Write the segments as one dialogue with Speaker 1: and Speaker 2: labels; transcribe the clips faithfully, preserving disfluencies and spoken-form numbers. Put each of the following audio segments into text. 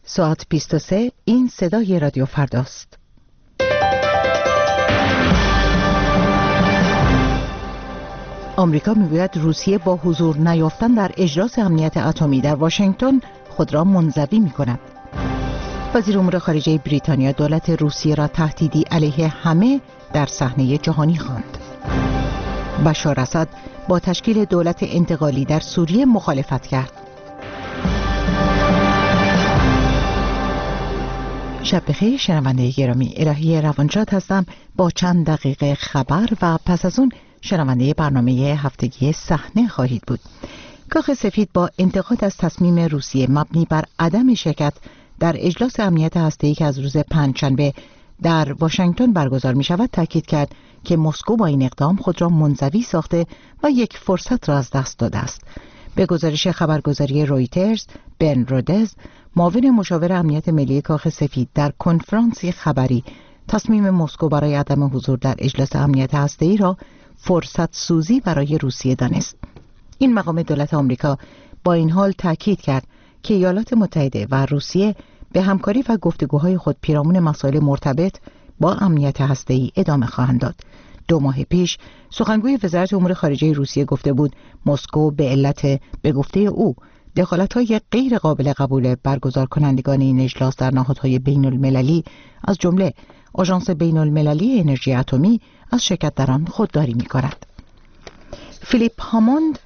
Speaker 1: ساعت بیست و سه. این صدای رادیو فرداست. آمریکا میگوید روسیه با حضور نیافتن در اجلاس امنیت اتمی در واشنگتن خود را منزوی می‌کند. وزیر امور خارجه بریتانیا دولت روسیه را تهدیدی علیه همه در صحنه جهانی خواند. بشار اسد با تشکیل دولت انتقالی در سوریه مخالفت کرد. شب بخیر شنونده گرامی، الهی روانشاد هستم با چند دقیقه خبر و پس از اون شنونده برنامه هفتگی صحنه خواهید بود. کاخ سفید با انتقاد از تصمیم روسیه مبنی بر عدم شرکت در اجلاس امنیت هسته‌ای که از روز پنجشنبه در واشنگتن برگزار می شود تاکید کرد که مسکو با این اقدام خود را منزوی ساخته و یک فرصت را از دست داده است. به گزارش خبرگزاری رویترز، بن رودز، معاون مشاور امنیت ملی کاخ سفید در کنفرانسی خبری تصمیم مسکو برای عدم حضور در اجلاس امنیت هسته‌ای را فرصت سوزی برای روسیه دانست. این مقام دولت آمریکا با این حال تاکید کرد که ایالات متحده و روسیه به همکاری و گفتگوهای خود پیرامون مسائل مرتبط با امنیت هسته‌ای ادامه خواهند داد. دو ماه پیش سخنگوی وزارت امور خارجه روسیه گفته بود مسکو به علت به گفته او دخالت‌های غیر قابل قبول برگزار کنندگان این اجلاس در نهادهای بین المللی از جمله آژانس بین المللی انرژی اتمی از شرکت در آن خودداری می‌کند. فیلیپ هاموند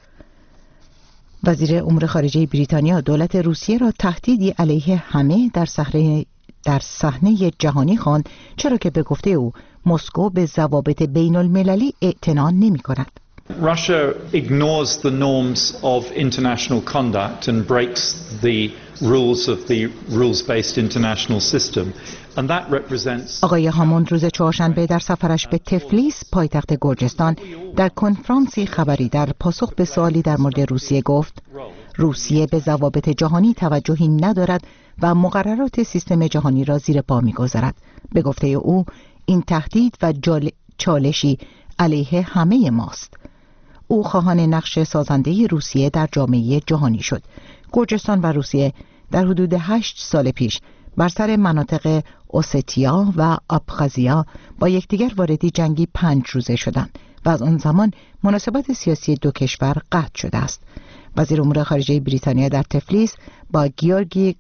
Speaker 1: وزیر امور خارجه بریتانیا دولت روسیه را تهدیدی علیه همه در صحنه در صحنه جهانی خواند، چرا که به گفته او مسکو به ضوابط بین المللی اعتنا نمی‌کند.
Speaker 2: Russia ignores the norms of international conduct and breaks the rules of the rules-based international system. And that represents
Speaker 1: آقای هاموند روز چهارشنبه در سفرش به تفلیس پایتخت گرجستان در کنفرانسی خبری در پاسخ به سوالی در مورد روسیه گفت روسیه به ضوابط جهانی توجهی ندارد و مقررات سیستم جهانی را زیر پا می‌گذارد. به گفته او این تهدید و چالشی علیه همه ماست. او خواهان نقش سازنده روسیه در جامعه جهانی شد. گرجستان و روسیه در حدود هشت سال پیش بر سر مناطق اوستیا و ابخازیا با یکدیگر واردی جنگی پنج روزه شدند و از آن زمان مناسبات سیاسی دو کشور قطع شده است. وزیر امور خارجه بریتانیا در تفلیس با گیورگی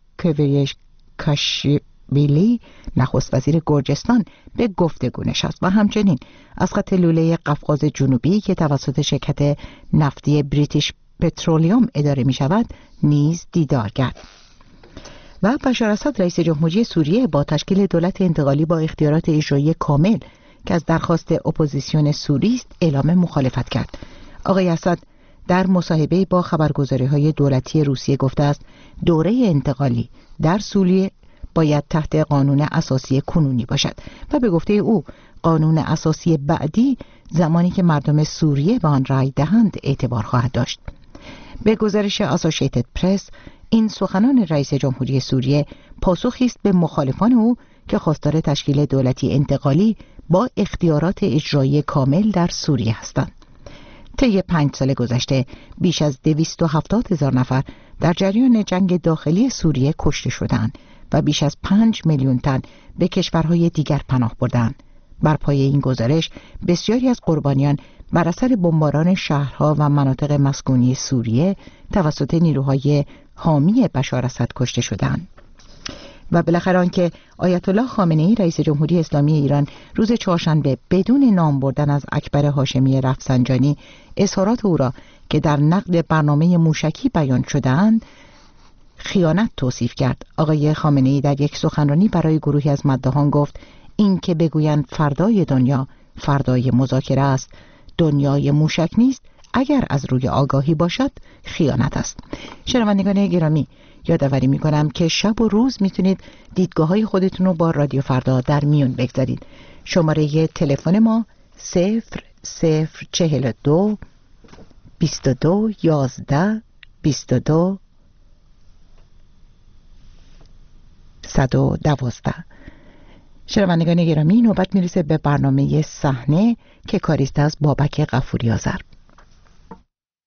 Speaker 1: کوریشکاشویلی نخست وزیر گرجستان به گفتگو نشست و همچنین از خط لوله قفقاز جنوبی که توسط شرکت نفتی بریتیش پترولیوم اداره می شود نیز دیدار کرد. و بشار اسد رئیس جمهوری سوریه با تشکیل دولت انتقالی با اختیارات اجرایی کامل که از درخواست اپوزیسیون سوری است اعلام مخالفت کرد. آقای اسد در مصاحبه با خبرگزاری‌های دولتی روسیه گفته است دوره انتقالی در سوریه باید تحت قانون اساسی کنونی باشد و به گفته او قانون اساسی بعدی زمانی که مردم سوریه به آن رأی دهند اعتبار خواهد داشت. به گزارش اسوسییتد پرس این سخنان رئیس جمهوری سوریه پاسخی است به مخالفان او که خواستار تشکیل دولتی انتقالی با اختیارات اجرایی کامل در سوریه هستند. طی پنج سال گذشته بیش از دویست و هفتاد هزار نفر در جریان جنگ داخلی سوریه کشته شدند و بیش از پنج میلیون تن به کشورهای دیگر پناه بردند. بر پایه این گزارش بسیاری از قربانیان بر اثر بمباران شهرها و مناطق مسکونی سوریه توسط نیروهای حامی بشار اسد کشته شدند. و بالاخره آنکه آیت الله خامنه‌ای رئیس جمهوری اسلامی ایران روز چهارشنبه بدون نام بردن از اکبر هاشمی رفسنجانی اظهارات او را که در نقد برنامه موشکی بیان شده‌اند خیانت توصیف کرد. آقای خامنه‌ای در یک سخنرانی برای گروهی از مداحان گفت این که بگویند فردای دنیا فردای مذاکره است، دنیای موشک نیست، اگر از روی آگاهی باشد خیانت است. شنوندگان گرامی، یادآوری می‌کنم که شب و روز میتونید دیدگاه‌های خودتون رو با رادیو فردا در میون بگذارید. شماره تلفن ما صفر صفر چهل و دو بیست و دو یازده بیست و دو صد و دوازده. شنوندگان گرامی، نوبت میرسه به برنامه صحنه که کاریست از بابک غفوری آذر.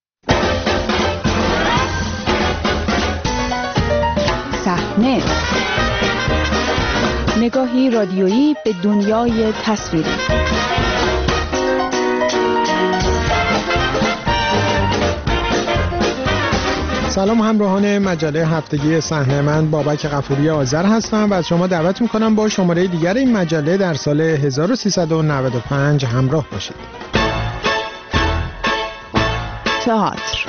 Speaker 3: صحنه نگاهی رادیویی به دنیای تصویری.
Speaker 4: سلام همراهان مجله هفتگی صحنه، من بابک غفوری آذر هستم و از شما دعوت میکنم با شماره دیگر این مجله در سال هزار و سیصد و نود و پنج همراه باشید.
Speaker 3: تئاتر.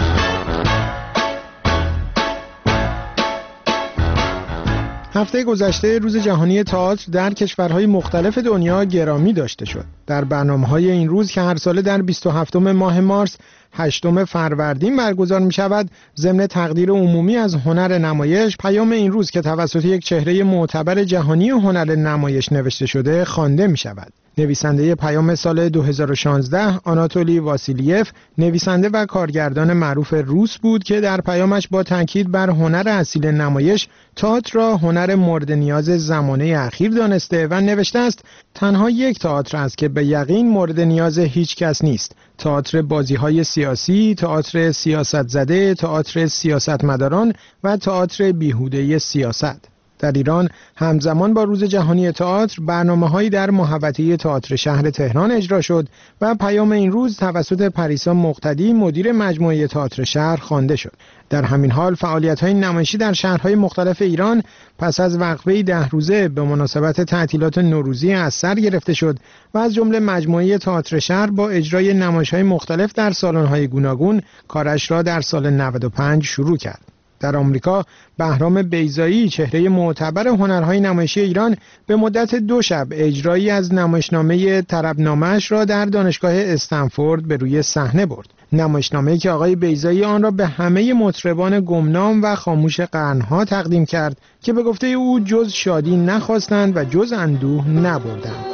Speaker 4: هفته گذشته روز جهانی تئاتر در کشورهای مختلف دنیا گرامی داشته شد. در برنامه‌های این روز که هر ساله در بیست و هفتم ماه مارس هشتم فروردین برگزار می شود، ضمن تقدیر عمومی از هنر نمایش، پیام این روز که توسط یک چهره معتبر جهانی هنر نمایش نوشته شده خوانده می شود. نویسنده پیام سال دو هزار و شانزده آناتولی واسیلیف، نویسنده و کارگردان معروف روس بود که در پیامش با تاکید بر هنر اصیل نمایش، تئاتر را هنر مورد نیاز زمانه اخیر دانسته و نوشته است: تنها یک تئاتر است که به یقین مورد نیاز هیچ کس نیست. تئاتر بازی‌های سیاسی، تئاتر سیاست زده، تئاتر سیاستمداران و تئاتر بیهوده سیاست. در ایران همزمان با روز جهانی تئاتر برنامه‌هایی در محوطه تئاتر شهر تهران اجرا شد و پیام این روز توسط پریسا مقتدی مدیر مجموعه تئاتر شهر خوانده شد. در همین حال فعالیت‌های نمایشی در شهرهای مختلف ایران پس از وقفه‌ای ده روزه به مناسبت تعطیلات نوروزی از سر گرفته شد و از جمله مجموعه تئاتر شهر با اجرای نمایش‌های مختلف در سالن‌های گوناگون کارش را در سال نود و پنج شروع کرد. در آمریکا بهرام بیضایی، چهره معتبر هنرهای نمایشی ایران، به مدت دو شب اجرایی از نمایشنامه طربنامه‌اش را در دانشگاه استنفورد به روی صحنه برد. نمایشنامه‌ای که آقای بیضایی آن را به همه مطربان گمنام و خاموش قرنها تقدیم کرد که به گفته او جز شادی نخواستند و جز اندوه نبردند.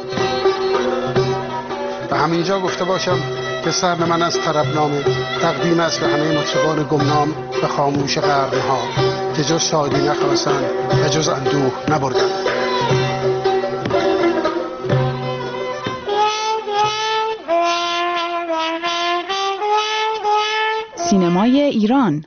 Speaker 5: به همینجا گفته باشم که سر من از طربنامه تقدیم است به همه مطربان گمنام و خاموش قرنها که جز شادی نخواستند و جز اندوه نبردند.
Speaker 3: سینمای ایران.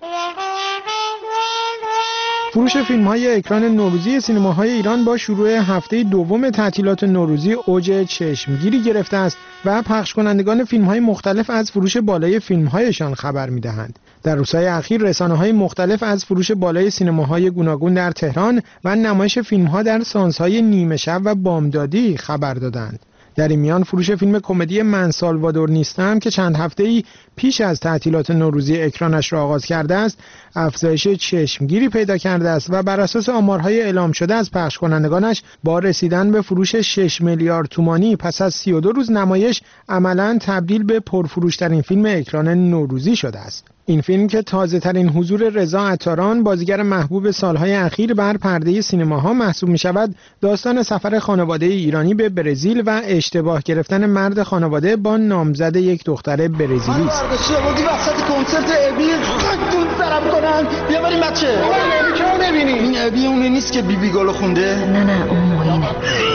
Speaker 4: فروش فیلم‌های اکران نوروزی سینماهای ایران با شروع هفته دوم تعطیلات نوروزی اوج چشمگیری گرفته است و پخش کنندگان فیلم‌های مختلف از فروش بالای فیلم‌هایشان خبر می‌دهند. در روزهای اخیر رسانه‌های مختلف از فروش بالای سینماهای گوناگون در تهران و نمایش فیلم‌ها در سانس‌های نیمه شب و بامدادی خبر دادند. در این میان فروش فیلم کمدی من سالوادور نیستم که چند هفته‌ای پیش از تعطیلات نوروزی اکرانش را آغاز کرده است، افزایش چشمگیری پیدا کرده است و بر اساس آمارهای اعلام شده از پخش کنندگانش با رسیدن به فروش شش میلیارد تومانی پس از سی و دو روز نمایش عملاً تبدیل به پرفروش‌ترین فیلم اکران نوروزی شده است. این فیلم که تازه‌ترین حضور رضا عطاران، بازیگر محبوب سالهای اخیر بر پرده سینماها محسوب می‌شود، داستان سفر خانواده ایرانی به برزیل و اشتباه گرفتن مرد خانواده با نامزد یک دختر برزیلی است.
Speaker 6: بودی وسط کنسرت ابی دون سرم کنن بیا بریم بچه. ابی چرا نمی‌بینی؟ این ابی اون نیست که بیبی گل خونده؟
Speaker 7: نه نه اون موینه.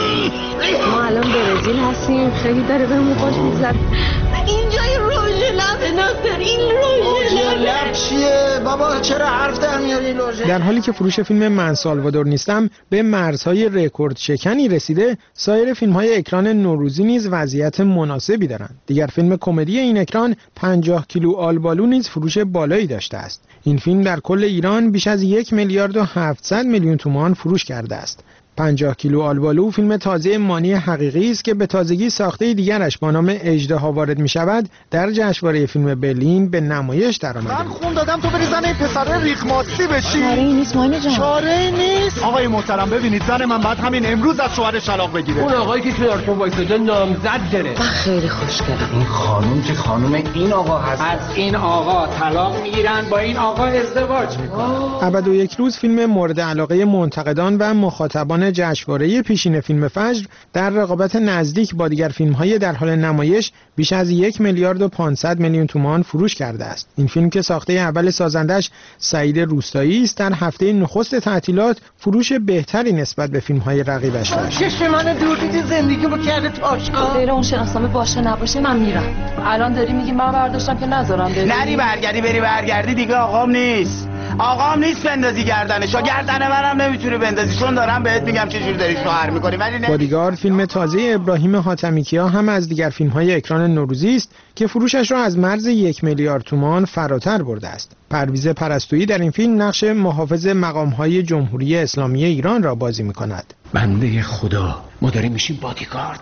Speaker 7: ما الان برزیل هستیم، خیلی داره بهمون خوش می‌گذره.
Speaker 8: اینجای روژ لب ناصر، این روژ
Speaker 6: لب چیه بابا؟ چرا حرف در میاری لوژه؟
Speaker 4: در حالی که فروش فیلم من سالوادور نیستم به مرزهای رکورد شکنی رسیده، سایر فیلم‌های اکران نوروزی نیز وضعیت مناسبی دارند. دیگر فیلم کمدی این اکران پنجاه کیلو آلبالو نیز فروش بالایی داشته است. این فیلم در کل ایران بیش از یک میلیارد و هفتصد میلیون تومان فروش کرده است. پنجاه کیلو آلبالو فیلم تازه مانی حقیقی است که به تازگی ساخته دیگرش با نام اژدها وارد می شود در جشنواره فیلم برلین به نمایش درآمده.
Speaker 6: من خون دادم تو بری زن این پسر ریخماسی بشی.
Speaker 7: چاره ای نیست مانی جان.
Speaker 6: چاره ای نیست. آقای محترم ببینید زن من بعد همین امروز از شوهرش طلاق بگیره.
Speaker 9: اون آقایی که تو آرتون وایساده نامزد داره.
Speaker 7: من خیلی خوشگلم.
Speaker 9: این خانم که خانم این آقا هست.
Speaker 10: از این آقا طلاق میگیرن با این آقا ازدواج میکنن.
Speaker 4: ابد و یک روز فیلم مورد علاقه منتقدان و مخاطبان جشنواره پیشین فیلم فجر در رقابت نزدیک با دیگر فیلم‌های در حال نمایش بیش از یک میلیارد و پانصد میلیون تومان فروش کرده است. این فیلم که ساخته اول سازندش سعید روستایی است در هفته نخست تعطیلات فروش بهتری نسبت به فیلم‌های رقیبش داشت.
Speaker 8: چشم من دور دیدی زندگیمو کرده تاش.
Speaker 7: غیر اون شناسنامه باشه نباشه من میرم. الان داری میگی من برداشتم که نذارم بری.
Speaker 11: نری برگردی بری برگردی دیگه آقام نیست.
Speaker 6: آقام نیست بندازی گردنشو، گردن منم نمیتونی بندازی، چون دارم بهت میگم چه جوری داری شوهر میکنی. ولی نه
Speaker 4: بادیگارد فیلم تازه ابراهیم حاتمیکیا هم از دیگر فیلم‌های اکران نوروزی است که فروشش را از مرز یک میلیارد تومان فراتر برده است. پرویز پرستویی در این فیلم نقش محافظ مقام‌های جمهوری اسلامی ایران را بازی می‌کند.
Speaker 9: بنده خدا، ما داریم میشیم بادیگارد.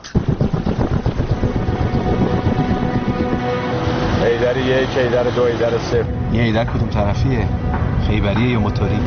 Speaker 11: ایدر یک، ایدر دو، ایدر سه.
Speaker 12: یه ایدر کدوم طرفیه؟ خیبریه یا موتوری؟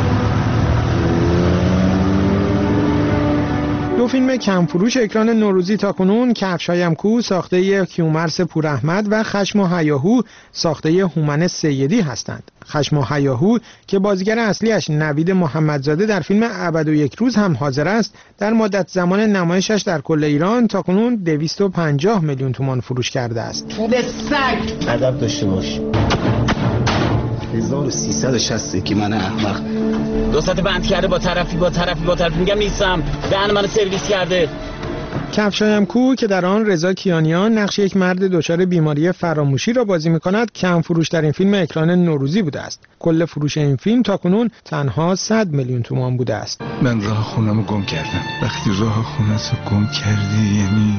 Speaker 4: دو فیلم کم فروش اکران نوروزی تاکنون کفشایم کو ساخته کیومرث پوراحمد و خشم و هیاهو ساخته هومن سیدی هستند. خشم و هیاهو که بازیگر اصلیش نوید محمدزاده در فیلم ابد و یک روز هم حاضر است، در مدت زمان نمایشش در کل ایران تاکنون دویست و پنجاه میلیون تومان فروش کرده است.
Speaker 6: طول سگ
Speaker 12: ادب داشته باش. هزار و سیصد و شصت که من احمق
Speaker 13: دو ساعت بند کرده با طرفی با طرفی با طرفی میگم نیستم، دهن منو سرویس کرده.
Speaker 4: کفشایم کو که در آن رضا کیانیان نقش یک مرد دچار بیماری فراموشی را بازی می‌کند کم فروش در این فیلم اکران نوروزی بوده است. کل فروش این فیلم تاکنون تنها صد میلیون تومان بوده است.
Speaker 14: من راه خونمو گم کردم. وقتی راه خونه‌سو گم کردی یعنی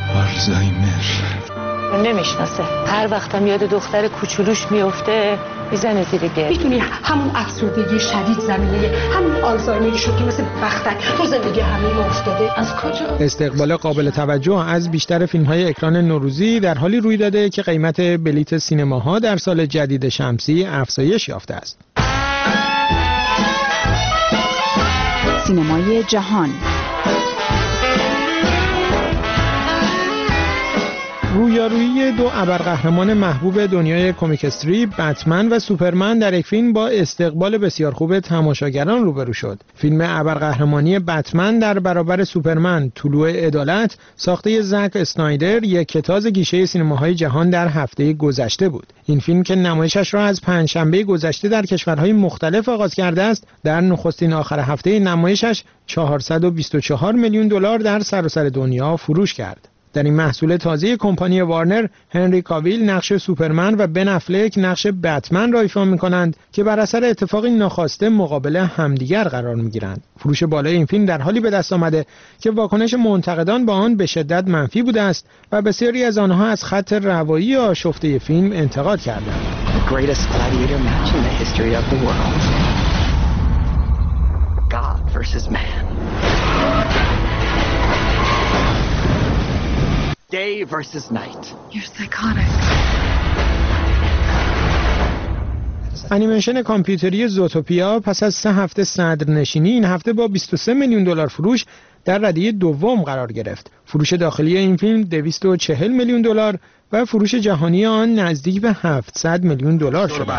Speaker 14: آلزایمر.
Speaker 7: نمیشناسه. هر وقتم یاد دختر کوچولوش میفته میزنه دیگه.
Speaker 15: میدونی همون افسردگی شدید زمینه همون آلزایمری شد که مثل بختک تو زندگی همه افتاده. از کجا؟
Speaker 4: استقبال قابل توجه از بیشتر فیلم‌های اکران نوروزی در حالی روی داده که قیمت بلیت سینماها در سال جدید شمسی افزایش یافته است.
Speaker 3: سینمای جهان.
Speaker 4: رویارویی دو ابرقهرمان محبوب دنیای کمیک استریپ، بتمن و سوپرمن در یک فیلم با استقبال بسیار خوب تماشاگران روبرو شد. فیلم ابرقهرمانی بتمن در برابر سوپرمن طلوع عدالت ساخته زک اسنایدر یک کتاز گیشه سینماهای جهان در هفته گذشته بود. این فیلم که نمایشش را از پنجشنبه گذشته در کشورهای مختلف آغاز کرده است، در نخستین آخر هفته نمایشش چهارصد و بیست و چهار میلیون دلار در سراسر دنیا فروش کرد. در این محصول تازه کمپانی وارنر، هنری کاویل نقش سوپرمن و بن افلک نقش بتمن را ایفا می‌کنند که بر اثر اتفاقی ناخواسته مقابل همدیگر قرار می‌گیرند. فروش بالای این فیلم در حالی به دست آمده که واکنش منتقدان با آن به شدت منفی بوده است و بسیاری از آنها از خط روایی آشفته فیلم انتقاد کردند.
Speaker 13: Day versus night.
Speaker 15: You're psychotic.
Speaker 4: انیمیشن کامپیوتری زوتوپیا پس از سه هفته صدرنشینی این هفته با بیست و سه میلیون دلار فروش در رده‌ی دوم قرار گرفت. فروش داخلی این فیلم دویست و چهل میلیون دلار و فروش جهانی آن نزدیک به هفتصد میلیون دلار شد.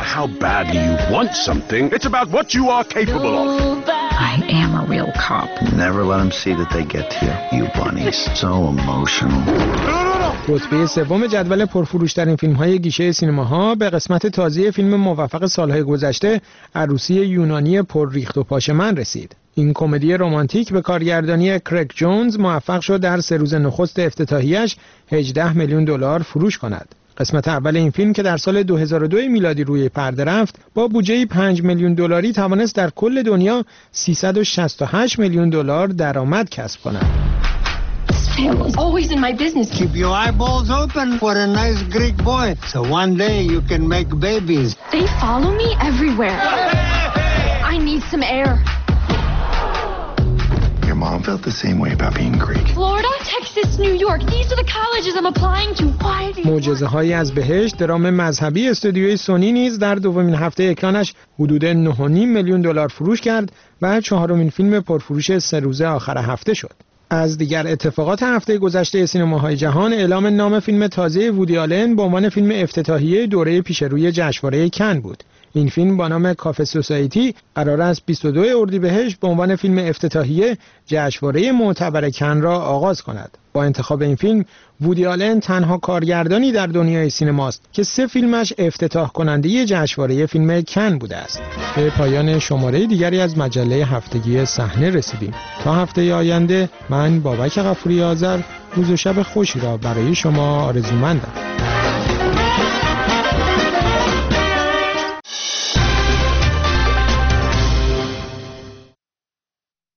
Speaker 16: I am a real cop.
Speaker 12: Never let them see that they get to you. You bunnies. So emotional.
Speaker 4: رتبه سوم جدول پرفروش‌ترین فیلم‌های گیشه سینماها به قسمت تازه فیلم موفق سال‌های گذشته عروسی یونانی پر ریخت و پاشمن رسید. این کمدی رمانتیک به کارگردانی کرگ جونز موفق شد در سه روز نخست افتتاحیه‌اش هجده میلیون دلار فروش کند. قسمت اول این فیلم که در سال دو هزار و دو میلادی روی پرده رفت، با بودجه پنج میلیون دلاری توانست در کل دنیا سیصد و شصت و هشت میلیون دلار درآمد کسب کند.
Speaker 15: Always in my business.
Speaker 17: Keep your eyeballs open for a nice Greek boy. So one day you can make babies.
Speaker 18: They follow me everywhere. I need some air.
Speaker 14: Your mom felt the same way about being Greek.
Speaker 18: Florida, Texas, New York. These are the colleges I'm applying to. Why do you...
Speaker 4: معجزه‌هایی از بهشت، درام مذهبی استودیوی سونی نیز در دومین هفته اکرانش حدود نه و نیم میلیون دلار فروش کرد و چهارمین فیلم پرفروش سه روزه آخر هفته شد. از دیگر اتفاقات هفته گذشته سینماهای جهان، اعلام نام فیلم تازه وودی آلن به عنوان فیلم افتتاحیه دوره پیشروی جشنواره کن بود. این فیلم با نام کافه سوسایتی قرار است بیست و دوم اردیبهشت به عنوان فیلم افتتاحیه جشنواره معتبر کن را آغاز کند. با انتخاب این فیلم، وودی آلن تنها کارگردانی در دنیای سینماست که سه فیلمش افتتاح کننده جشنواره فیلم کن بوده است. به پایان شماره دیگری از مجله هفتگی صحنه رسیدیم. تا هفته آینده، من بابک غفوری آذر روز و شب خوشی را برای شما آرزومندم.